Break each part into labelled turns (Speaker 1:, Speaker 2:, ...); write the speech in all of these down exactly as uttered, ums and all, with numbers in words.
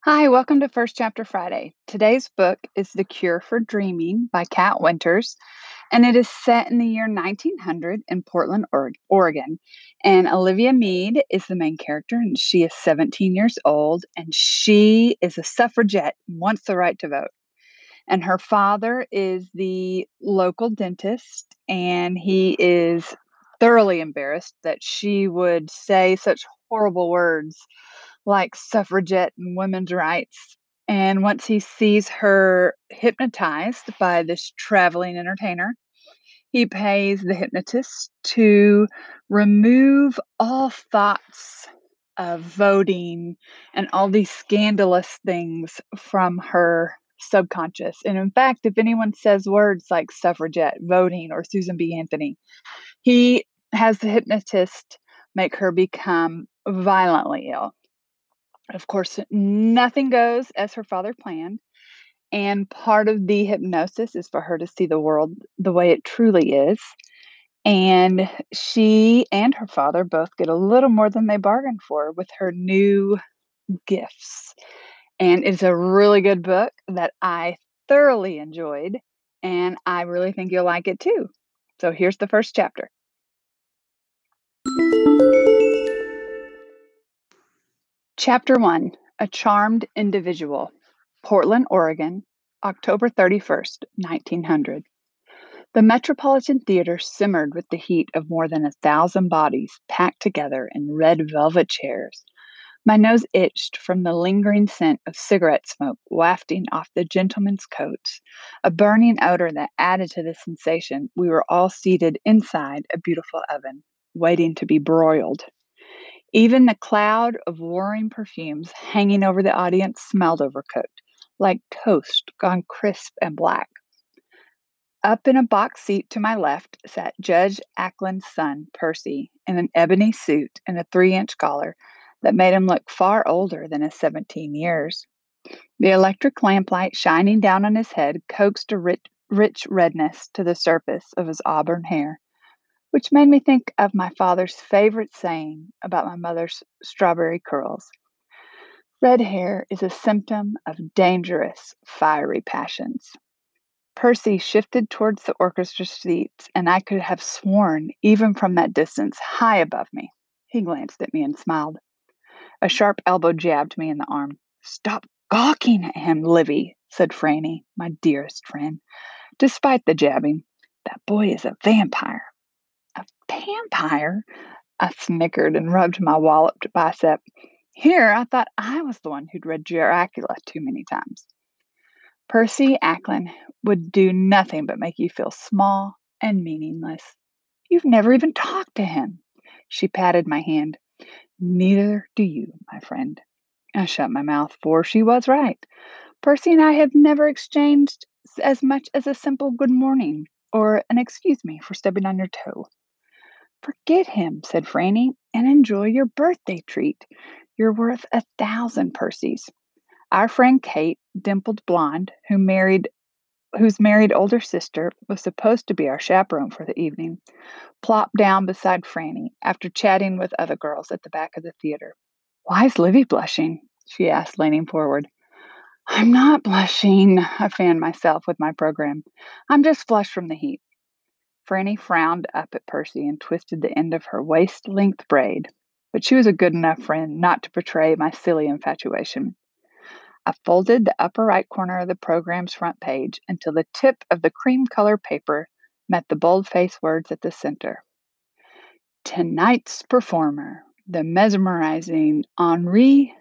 Speaker 1: Hi, welcome to First Chapter Friday. Today's book is The Cure for Dreaming by Kat Winters, and it is set in the year nineteen hundred in Portland, Or- Oregon. And Olivia Mead is the main character, and she is seventeen years old, and she is a suffragette and wants the right to vote. And her father is the local dentist, and he is thoroughly embarrassed that she would say such horrible words like suffragette and women's rights. And once he sees her hypnotized by this traveling entertainer, he pays the hypnotist to remove all thoughts of voting and all these scandalous things from her subconscious. And in fact, if anyone says words like suffragette, voting, or Susan B. Anthony, he has the hypnotist make her become violently ill. Of course, nothing goes as her father planned, and part of the hypnosis is for her to see the world the way it truly is. And she and her father both get a little more than they bargained for with her new gifts. And it's a really good book that I thoroughly enjoyed, and I really think you'll like it too. So here's the first chapter. Chapter one, A Charmed Individual, Portland, Oregon, October thirty-first, nineteen hundred. The Metropolitan Theater simmered with the heat of more than a thousand bodies packed together in red velvet chairs. My nose itched from the lingering scent of cigarette smoke wafting off the gentlemen's coats, a burning odor that added to the sensation we were all seated inside a beautiful oven, waiting to be broiled. Even the cloud of warring perfumes hanging over the audience smelled overcooked, like toast gone crisp and black. Up in a box seat to my left sat Judge Ackland's son, Percy, in an ebony suit and a three inch collar that made him look far older than his seventeen years. The electric lamplight shining down on his head coaxed a rich, rich redness to the surface of his auburn hair, which made me think of my father's favorite saying about my mother's strawberry curls. Red hair is a symptom of dangerous, fiery passions. Percy shifted towards the orchestra seats, and I could have sworn, even from that distance, high above me. He glanced at me and smiled. A sharp elbow jabbed me in the arm. "Stop gawking at him, Livy," said Franny, my dearest friend. Despite the jabbing, "that boy is a vampire." "A vampire?" I snickered and rubbed my walloped bicep. Here, I thought I was the one who'd read Dracula too many times. Percy Ackland would do nothing but make you feel small and meaningless. You've never even talked to him. She patted my hand. Neither do you, my friend. I shut my mouth, for she was right. Percy and I have never exchanged as much as a simple good morning or an excuse me for stepping on your toe. Forget him, said Franny, and enjoy your birthday treat. You're worth a thousand Percys. Our friend Kate, dimpled blonde, who married whose married older sister was supposed to be our chaperone for the evening, plopped down beside Franny after chatting with other girls at the back of the theater. "Why is Livy blushing?" she asked, leaning forward. "I'm not blushing," I fanned myself with my program. "I'm just flushed from the heat." Franny frowned up at Percy and twisted the end of her waist-length braid, but she was a good enough friend not to betray my silly infatuation. I folded the upper right corner of the program's front page until the tip of the cream color paper met the bold-faced words at the center. Tonight's performer, the mesmerizing Henri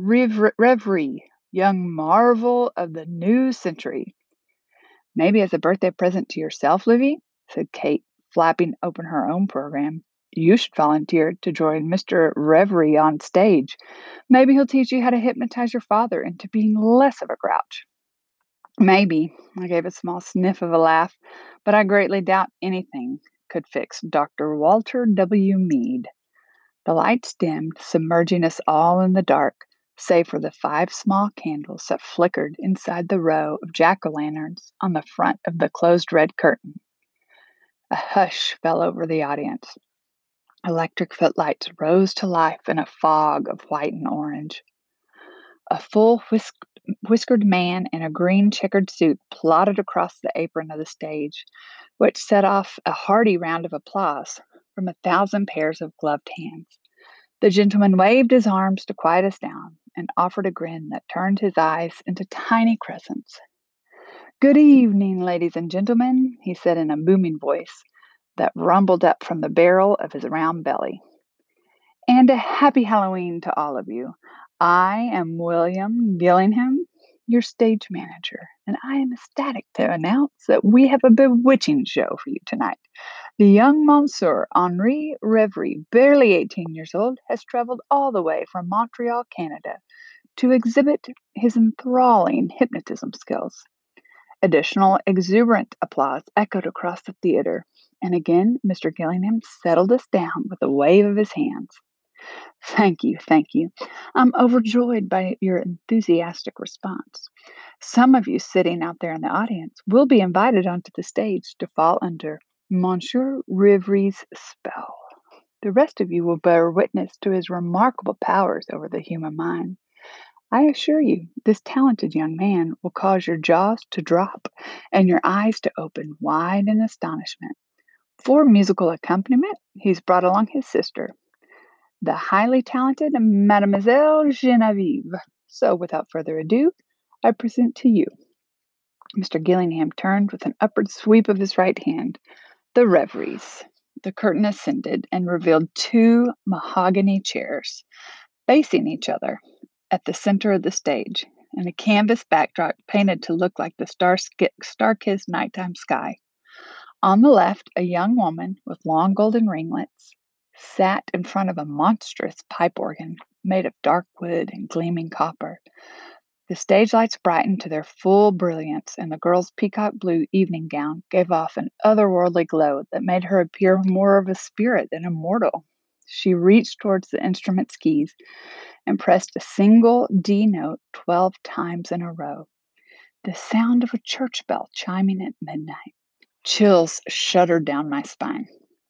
Speaker 1: Reverie, young marvel of the new century. "Maybe as a birthday present to yourself, Livy," said Kate, flapping open her own program. "You should volunteer to join Mister Reverie on stage. Maybe he'll teach you how to hypnotize your father into being less of a grouch." "Maybe," I gave a small sniff of a laugh, "but I greatly doubt anything could fix Doctor Walter W. Mead." The lights dimmed, submerging us all in the dark, save for the five small candles that flickered inside the row of jack-o'-lanterns on the front of the closed red curtain. A hush fell over the audience. Electric footlights rose to life in a fog of white and orange. A full whisk- whiskered man in a green checkered suit plodded across the apron of the stage, which set off a hearty round of applause from a thousand pairs of gloved hands. The gentleman waved his arms to quiet us down and offered a grin that turned his eyes into tiny crescents. "Good evening, ladies and gentlemen," he said in a booming voice that rumbled up from the barrel of his round belly. "And a happy Halloween to all of you. I am William Gillingham, your stage manager, and I am ecstatic to announce that we have a bewitching show for you tonight. The young Monsieur Henri Reverie, barely eighteen years old, has traveled all the way from Montreal, Canada, to exhibit his enthralling hypnotism skills." Additional exuberant applause echoed across the theater, and again Mister Gillingham settled us down with a wave of his hands. "Thank you, thank you. I'm overjoyed by your enthusiastic response. Some of you sitting out there in the audience will be invited onto the stage to fall under Monsieur Rivrie's spell. The rest of you will bear witness to his remarkable powers over the human mind. I assure you, this talented young man will cause your jaws to drop and your eyes to open wide in astonishment. For musical accompaniment, he's brought along his sister, the highly talented Mademoiselle Genevieve. So, without further ado, I present to you." Mister Gillingham turned with an upward sweep of his right hand. "The Reveries." The curtain ascended and revealed two mahogany chairs facing each other at the center of the stage, and a canvas backdrop painted to look like the star star-kissed nighttime sky. On the left, a young woman with long golden ringlets sat in front of a monstrous pipe organ made of dark wood and gleaming copper. The stage lights brightened to their full brilliance, and the girl's peacock blue evening gown gave off an otherworldly glow that made her appear more of a spirit than a mortal. She reached towards the instrument's keys and pressed a single D note twelve times in a row, the sound of a church bell chiming at midnight. Chills shuddered down my spine.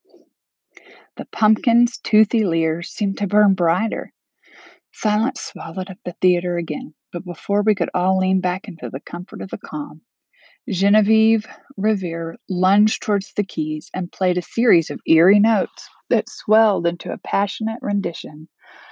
Speaker 1: The pumpkin's toothy leers seemed to burn brighter. Silence swallowed up the theater again, but before we could all lean back into the comfort of the calm, Genevieve Revere lunged towards the keys and played a series of eerie notes that swelled into a passionate rendition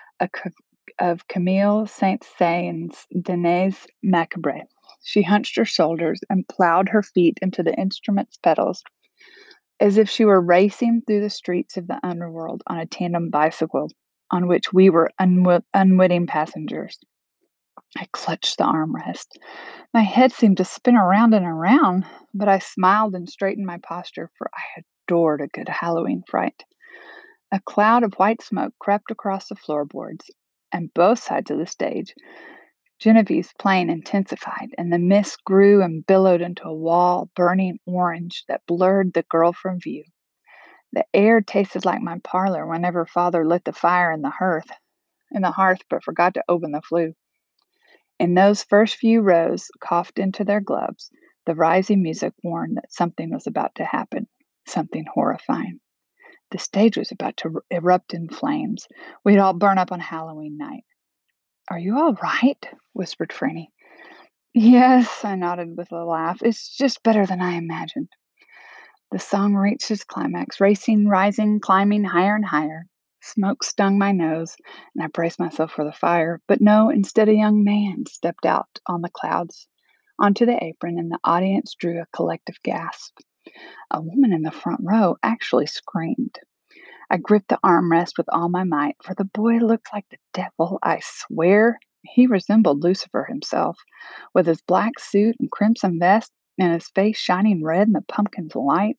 Speaker 1: of Camille Saint-Saëns' Danse Macabre. She hunched her shoulders and plowed her feet into the instrument's pedals as if she were racing through the streets of the underworld on a tandem bicycle on which we were unw- unwitting passengers. I clutched the armrest. My head seemed to spin around and around, but I smiled and straightened my posture, for I adored a good Halloween fright. A cloud of white smoke crept across the floorboards and both sides of the stage. Genevieve's playing intensified, and the mist grew and billowed into a wall, burning orange that blurred the girl from view. The air tasted like my parlor whenever father lit the fire in the hearth, in the hearth, but forgot to open the flue. In those first few rows, coughed into their gloves, the rising music warned that something was about to happen, something horrifying. The stage was about to erupt in flames. We'd all burn up on Halloween night. "Are you all right?" whispered Franny. "Yes," I nodded with a laugh. "It's just better than I imagined." The song reached its climax, racing, rising, climbing higher and higher. Smoke stung my nose, and I braced myself for the fire. But no, instead, a young man stepped out on the clouds onto the apron, and the audience drew a collective gasp. A woman in the front row actually screamed. I gripped the armrest with all my might, for the boy looked like the devil, I swear. He resembled Lucifer himself, with his black suit and crimson vest, and his face shining red in the pumpkin's light.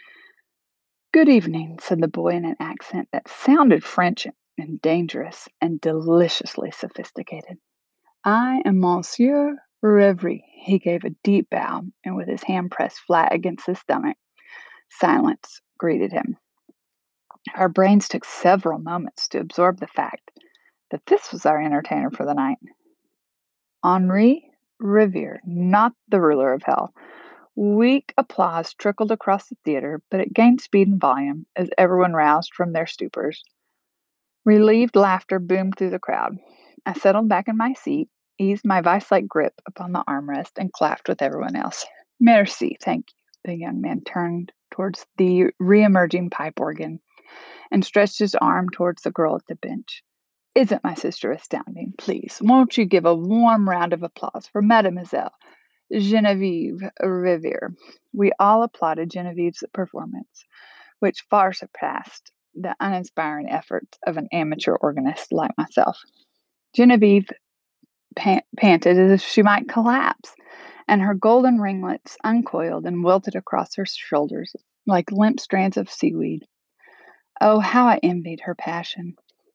Speaker 1: "Good evening," said the boy in an accent that sounded French and dangerous and deliciously sophisticated. "I am Monsieur Reverie." He gave a deep bow, and with his hand pressed flat against his stomach, silence greeted him. Our brains took several moments to absorb the fact that this was our entertainer for the night. Henri Reverie, not the ruler of hell. Weak applause trickled across the theater, but it gained speed and volume as everyone roused from their stupors. Relieved laughter boomed through the crowd. I settled back in my seat, eased my vice-like grip upon the armrest, and clapped with everyone else. Merci, thank you. The young man turned towards the re-emerging pipe organ and stretched his arm towards the girl at the bench. Isn't my sister astounding? Please, won't you give a warm round of applause for Mademoiselle Genevieve Riviere? We all applauded Genevieve's performance, which far surpassed the uninspiring efforts of an amateur organist like myself. Genevieve pant- panted as if she might collapse, and her golden ringlets uncoiled and wilted across her shoulders like limp strands of seaweed. Oh, how I envied her passion.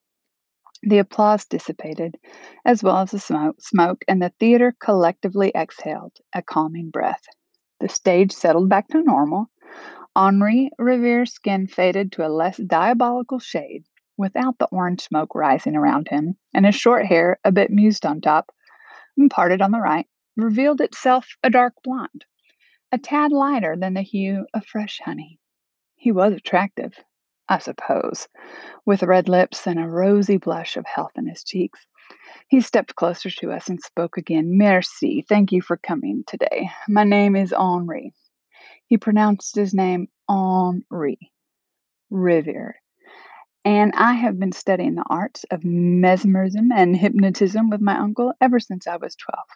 Speaker 1: The applause dissipated, as well as the smoke, smoke, and the theater collectively exhaled a calming breath. The stage settled back to normal. Henri Riviere's skin faded to a less diabolical shade, without the orange smoke rising around him, and his short hair, a bit mused on top and parted on the right, revealed itself a dark blonde, a tad lighter than the hue of fresh honey. He was attractive, I suppose, with red lips and a rosy blush of health in his cheeks. He stepped closer to us and spoke again. Merci, thank you for coming today. My name is Henri. He pronounced his name Henri Riviere, and I have been studying the arts of mesmerism and hypnotism with my uncle ever since I was twelve.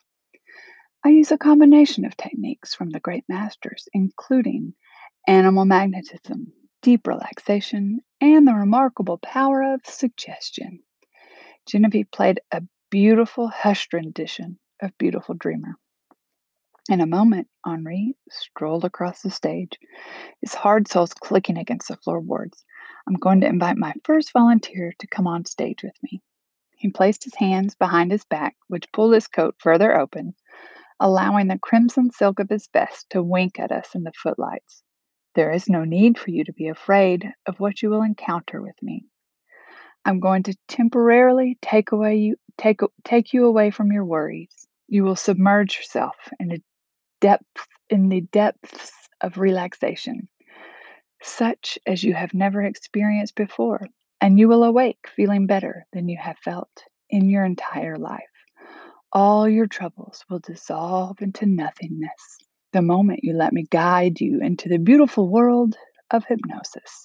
Speaker 1: I use a combination of techniques from the great masters, including animal magnetism, deep relaxation, and the remarkable power of suggestion. Genevieve played a beautiful hushed rendition of Beautiful Dreamer. In a moment, Henri strolled across the stage, his hard soles clicking against the floorboards. I'm going to invite my first volunteer to come on stage with me. He placed his hands behind his back, which pulled his coat further open, allowing the crimson silk of his vest to wink at us in the footlights. There is no need for you to be afraid of what you will encounter with me. I'm going to temporarily take away you take take you away from your worries. You will submerge yourself in a depth in the depths of relaxation, such as you have never experienced before, and you will awake feeling better than you have felt in your entire life. All your troubles will dissolve into nothingness the moment you let me guide you into the beautiful world of hypnosis.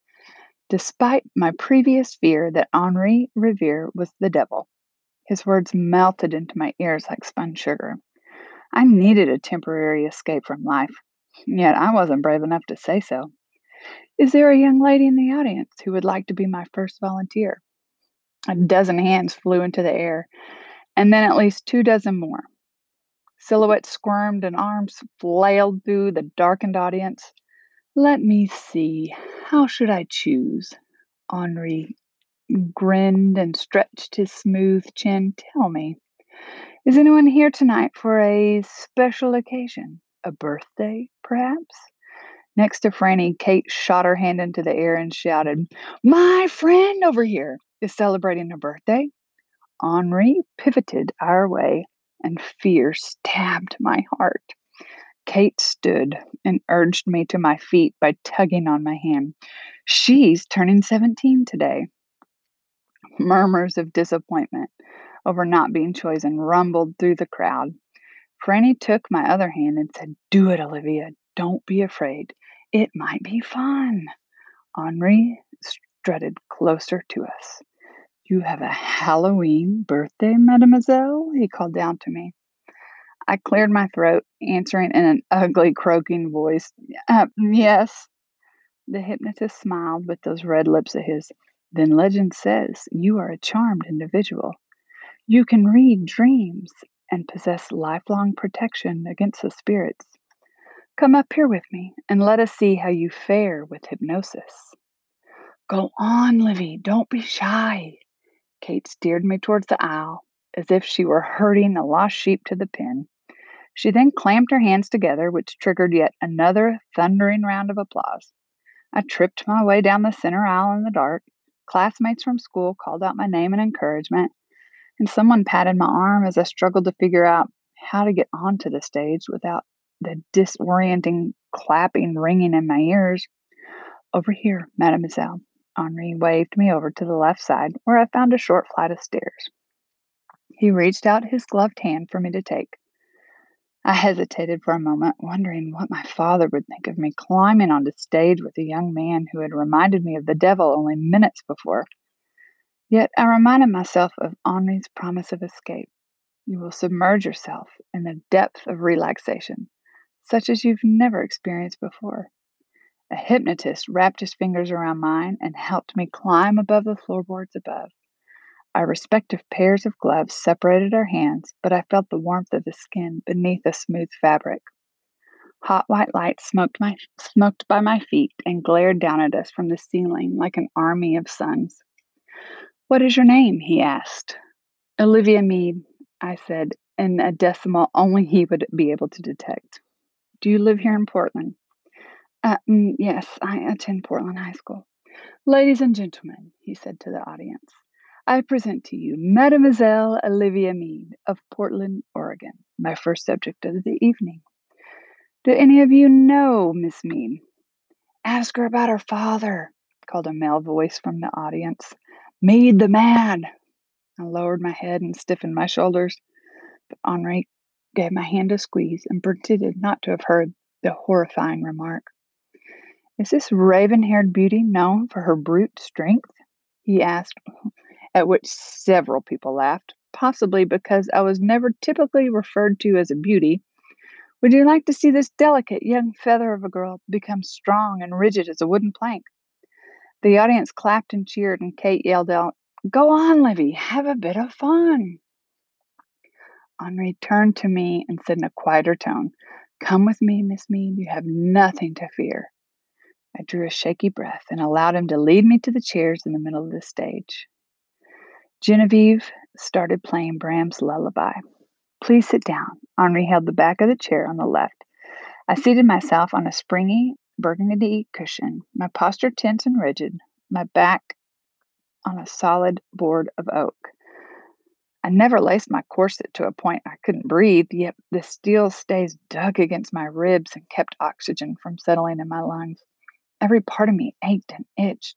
Speaker 1: Despite my previous fear that Henri Riviere was the devil, his words melted into my ears like spun sugar. I needed a temporary escape from life, yet I wasn't brave enough to say so. Is there a young lady in the audience who would like to be my first volunteer? A dozen hands flew into the air, and then at least two dozen more. Silhouettes squirmed and arms flailed through the darkened audience. Let me see. How should I choose? Henri grinned and stretched his smooth chin. Tell me, is anyone here tonight for a special occasion? A birthday, perhaps? Next to Franny, Kate shot her hand into the air and shouted, My friend over here is celebrating her birthday. Henri pivoted our way, and fear stabbed my heart. Kate stood and urged me to my feet by tugging on my hand. She's turning seventeen today. Murmurs of disappointment over not being chosen rumbled through the crowd. Franny took my other hand and said, Do it, Olivia. Don't be afraid. It might be fun. Henri strutted closer to us. You have a Halloween birthday, mademoiselle? He called down to me. I cleared my throat, answering in an ugly, croaking voice. Uh, yes. The hypnotist smiled with those red lips of his. Then legend says you are a charmed individual. You can read dreams and possess lifelong protection against the spirits. Come up here with me and let us see how you fare with hypnosis. Go on, Livy, don't be shy. Kate steered me towards the aisle as if she were herding a lost sheep to the pen. She then clamped her hands together, which triggered yet another thundering round of applause. I tripped my way down the center aisle in the dark. Classmates from school called out my name and encouragement, and someone patted my arm as I struggled to figure out how to get onto the stage without the disorienting clapping ringing in my ears. Over here, mademoiselle. Henri waved me over to the left side, where I found a short flight of stairs. He reached out his gloved hand for me to take. I hesitated for a moment, wondering what my father would think of me climbing onto stage with a young man who had reminded me of the devil only minutes before. Yet I reminded myself of Henri's promise of escape. You will submerge yourself in the depth of relaxation, such as you've never experienced before. A hypnotist wrapped his fingers around mine and helped me climb above the floorboards above. Our respective pairs of gloves separated our hands, but I felt the warmth of his skin beneath the smooth fabric. Hot white light smoked, my, smoked by my feet and glared down at us from the ceiling like an army of suns. "What is your name?" he asked. "Olivia Mead," I said, in a decimal only he would be able to detect. "Do you live here in Portland?" Uh, mm, yes, I attend Portland High School. "Ladies and gentlemen," he said to the audience, "I present to you Mademoiselle Olivia Mead of Portland, Oregon, my first subject of the evening. Do any of you know Miss Mead?" "Ask her about her father," called a male voice from the audience. "Mead the man." I lowered my head and stiffened my shoulders, but Henri gave my hand a squeeze and pretended not to have heard the horrifying remark. "Is this raven-haired beauty known for her brute strength?" he asked, at which several people laughed, possibly because I was never typically referred to as a beauty. "Would you like to see this delicate young feather of a girl become strong and rigid as a wooden plank?" The audience clapped and cheered, and Kate yelled out, "Go on, Livy, have a bit of fun." Henri turned to me and said in a quieter tone, "Come with me, Miss Mead. You have nothing to fear." I drew a shaky breath and allowed him to lead me to the chairs in the middle of the stage. Genevieve started playing Brahms' Lullaby. "Please sit down." Henri held the back of the chair on the left. I seated myself on a springy burgundy cushion, my posture tense and rigid, my back on a solid board of oak. I never laced my corset to a point I couldn't breathe, yet the steel stays dug against my ribs and kept oxygen from settling in my lungs. Every part of me ached and itched.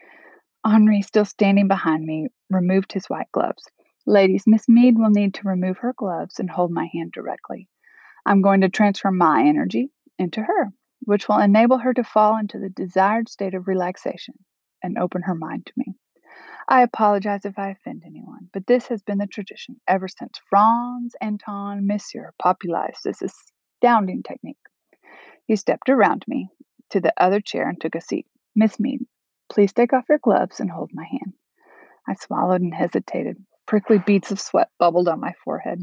Speaker 1: Henri, still standing behind me, removed his white gloves. "Ladies, Miss Mead will need to remove her gloves and hold my hand directly. I'm going to transfer my energy into her, which will enable her to fall into the desired state of relaxation and open her mind to me. I apologize if I offend anyone, but this has been the tradition ever since Franz Anton Monsieur popularized this astounding technique." He stepped around me to the other chair and took a seat. "Miss Mead, please take off your gloves and hold my hand." I swallowed and hesitated. Prickly beads of sweat bubbled on my forehead.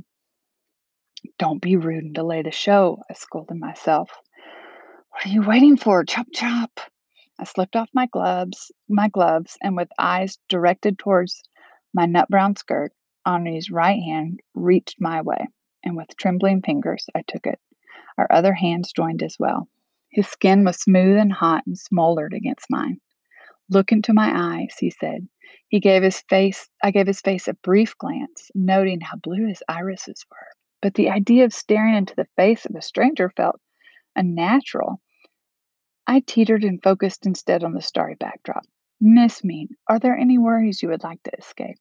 Speaker 1: "Don't be rude and delay the show," I scolded myself. "What are you waiting for? Chop, chop." I slipped off my gloves, my gloves, and with eyes directed towards my nut brown skirt, Henri's right hand reached my way, and with trembling fingers I took it. Our other hands joined as well. His skin was smooth and hot and smoldered against mine. "Look into my eyes," he said. He gave his face, I gave his face a brief glance, noting how blue his irises were. But the idea of staring into the face of a stranger felt unnatural. I teetered and focused instead on the starry backdrop. "Miss Mead, are there any worries you would like to escape?"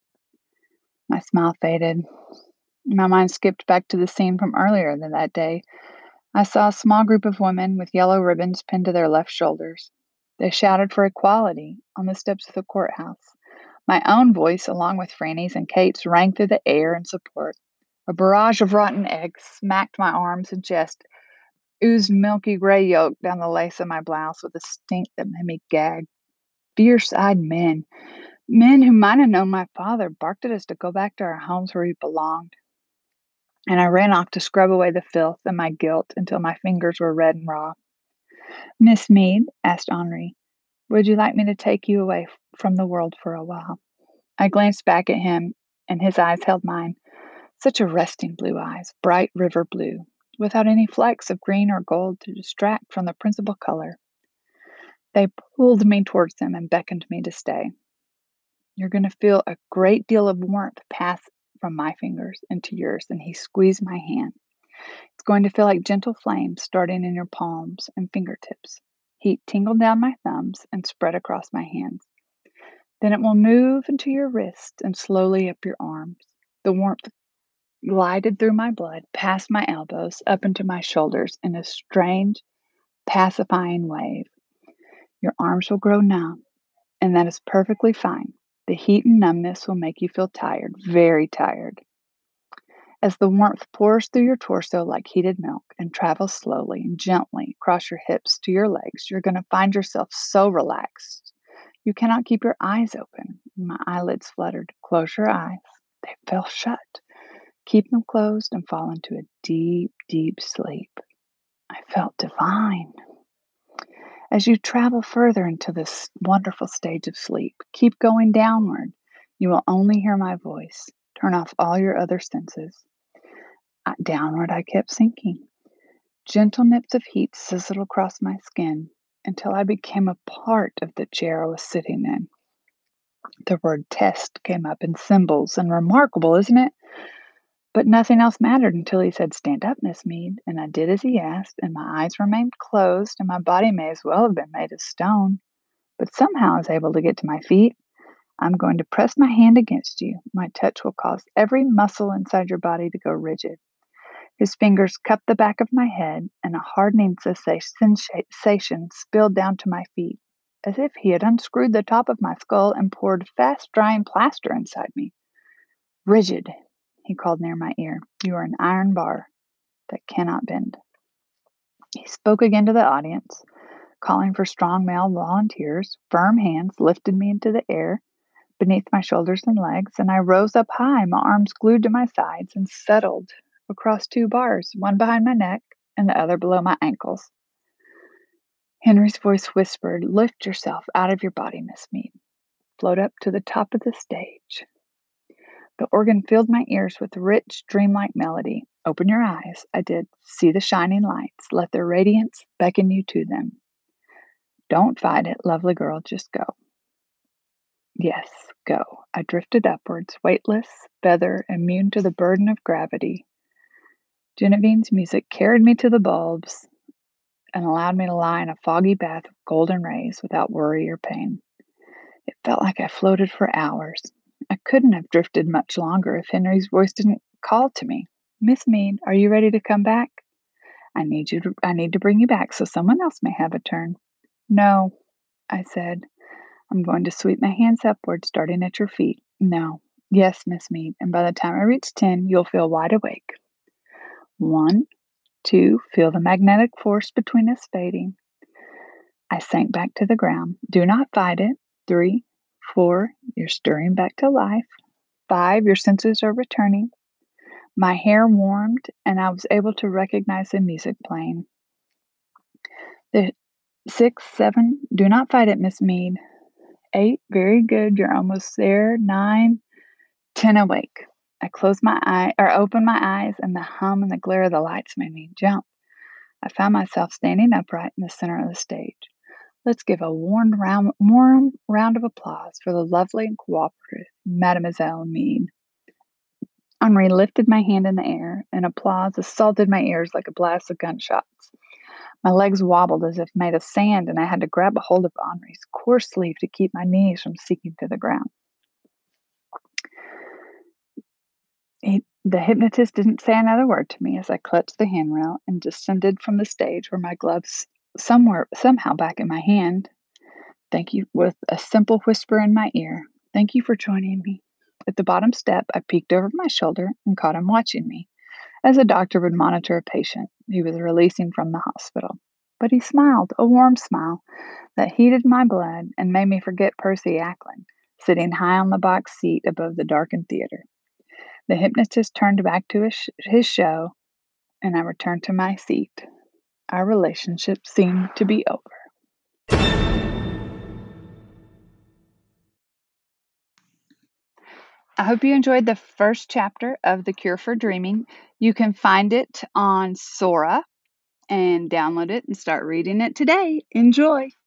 Speaker 1: My smile faded. My mind skipped back to the scene from earlier that day. I saw a small group of women with yellow ribbons pinned to their left shoulders. They shouted for equality on the steps of the courthouse. My own voice, along with Franny's and Kate's, rang through the air in support. A barrage of rotten eggs smacked my arms and chest, oozed milky gray yolk down the lace of my blouse with a stink that made me gag. Fierce-eyed men, men who might have known my father, barked at us to go back to our homes where we belonged. And I ran off to scrub away the filth and my guilt until my fingers were red and raw. "Miss Mead," asked Henri, "would you like me to take you away from the world for a while?" I glanced back at him, and his eyes held mine. Such arresting blue eyes, bright river blue, without any flecks of green or gold to distract from the principal color. They pulled me towards them and beckoned me to stay. "You're going to feel a great deal of warmth pass from my fingers into yours," and he squeezed my hand. "It's going to feel like gentle flames starting in your palms and fingertips. Heat tingled down my thumbs and spread across my hands. Then it will move into your wrists and slowly up your arms. The warmth glided through my blood, past my elbows, up into my shoulders in a strange, pacifying wave. Your arms will grow numb, and that is perfectly fine. The heat and numbness will make you feel tired, very tired. As the warmth pours through your torso like heated milk and travels slowly and gently across your hips to your legs, you're going to find yourself so relaxed. You cannot keep your eyes open. My eyelids fluttered. Close your eyes. They fell shut. Keep them closed and fall into a deep, deep sleep. I felt divine. As you travel further into this wonderful stage of sleep, keep going downward. You will only hear my voice. Turn off all your other senses. I, downward I kept sinking. Gentle nips of heat sizzled across my skin until I became a part of the chair I was sitting in. The word test came up in symbols, and remarkable, isn't it? But nothing else mattered until he said, "Stand up, Miss Mead," and I did as he asked, and my eyes remained closed, and my body may as well have been made of stone. But somehow I was able to get to my feet. I'm going to press my hand against you. My touch will cause every muscle inside your body to go rigid. His fingers cupped the back of my head, and a hardening sensation spilled down to my feet, as if he had unscrewed the top of my skull and poured fast-drying plaster inside me. "Rigid," he called near my ear. "You are an iron bar that cannot bend." He spoke again to the audience, calling for strong male volunteers. Firm hands lifted me into the air beneath my shoulders and legs, and I rose up high, my arms glued to my sides, and settled across two bars, one behind my neck and the other below my ankles. Henry's voice whispered, "Lift yourself out of your body, Miss Mead. Float up to the top of the stage." The organ filled my ears with rich, dreamlike melody. "Open your eyes." I did. "See the shining lights. Let their radiance beckon you to them. Don't fight it, lovely girl, just go." Yes, go. I drifted upwards, weightless, feather, immune to the burden of gravity. Genevieve's music carried me to the bulbs and allowed me to lie in a foggy bath of golden rays without worry or pain. It felt like I floated for hours. I couldn't have drifted much longer if Henry's voice didn't call to me. "Miss Mead, are you ready to come back? I need you to, I need to bring you back so someone else may have a turn." "No," I said. "I'm going to sweep my hands upward, starting at your feet." "No." "Yes, Miss Mead, and by the time I reach ten, you'll feel wide awake." One, two, feel the magnetic force between us fading. I sank back to the ground. Do not fight it. Three, four, you're stirring back to life. Five, your senses are returning. My hair warmed, and I was able to recognize the music playing. The six, seven, do not fight it, Miss Mead. Eight, very good, you're almost there. Nine, ten, awake. I closed my eye, or opened my eyes, and the hum and the glare of the lights made me jump. I found myself standing upright in the center of the stage. Let's give a warm round, warm round of applause for the lovely and cooperative Mademoiselle Mead. Henri lifted my hand in the air, and applause assaulted my ears like a blast of gunshots. My legs wobbled as if made of sand, and I had to grab a hold of Henri's coarse sleeve to keep my knees from sinking to the ground. He, the hypnotist didn't say another word to me as I clutched the handrail and descended from the stage where my gloves somewhere somehow back in my hand. Thank you, with a simple whisper in my ear. "Thank you for joining me." At the bottom step, I peeked over my shoulder and caught him watching me, as a doctor would monitor a patient he was releasing from the hospital. But he smiled, a warm smile that heated my blood and made me forget Percy Acklin, sitting high on the box seat above the darkened theater. The hypnotist turned back to his, his show, and I returned to my seat. Our relationship seemed to be over. I hope you enjoyed the first chapter of The Cure for Dreaming. You can find it on Sora and download it and start reading it today. Enjoy!